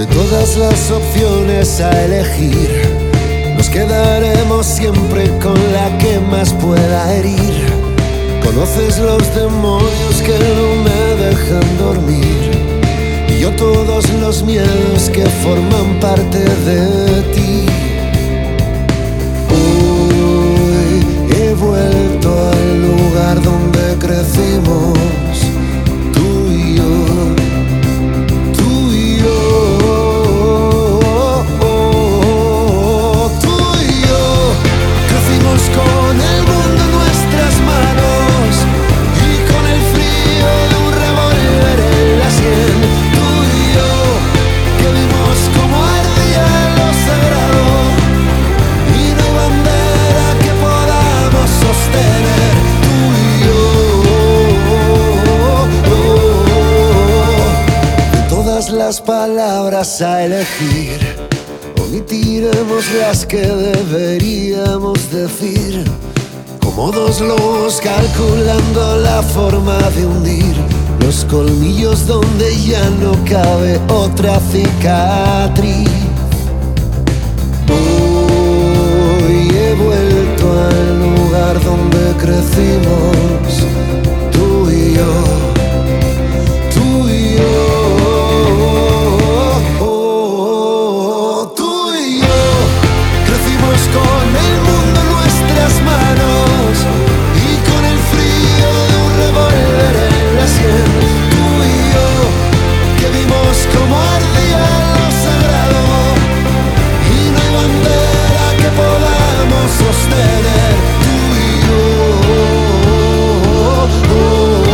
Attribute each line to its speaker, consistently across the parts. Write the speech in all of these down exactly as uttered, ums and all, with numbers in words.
Speaker 1: De todas las opciones a elegir, nos quedaremos siempre con la que más pueda herir. Conoces los demonios que no me dejan dormir, y yo todos los miedos que forman parte de ti. Hoy he vuelto al lugar donde crecimos, tú y yo. Con el mundo en nuestras manos y con el frío de un revólver en la sien. Tú y yo, que vimos como ardía lo sagrado y no hay bandera que podamos sostener. Tú y yo, de todas las palabras a elegir, omitiremos las que deberíamos decir, como dos lobos calculando la forma de hundir los colmillos donde ya no cabe otra cicatriz. Hoy he vuelto al lugar donde crecimos, tú y yo, tú y yo. Con el mundo en nuestras manos y con el frío de un revólver en la sien. Tú y yo, que vimos como ardía lo sagrado y no hay bandera que podamos sostener. Tú y yo, oh, oh,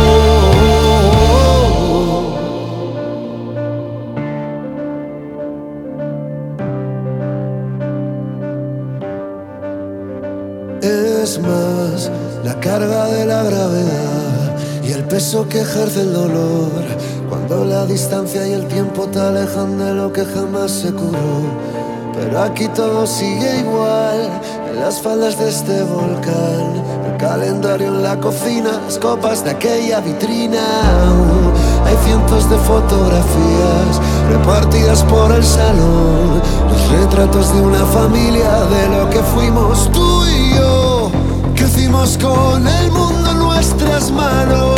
Speaker 1: es más, la carga de la gravedad y el peso que ejerce el dolor, cuando la distancia y el tiempo te alejan de lo que jamás se curó. Pero aquí todo sigue igual, en las faldas de este volcán, el calendario en la cocina, las copas de aquella vitrina. Hay cientos de fotografías repartidas por el salón, los retratos de una familia, de lo que fuimos tú y yo. Crecimos con el mundo en nuestras manos.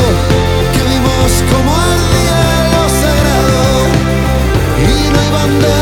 Speaker 1: Como ardía lo sagrado y no hay bandera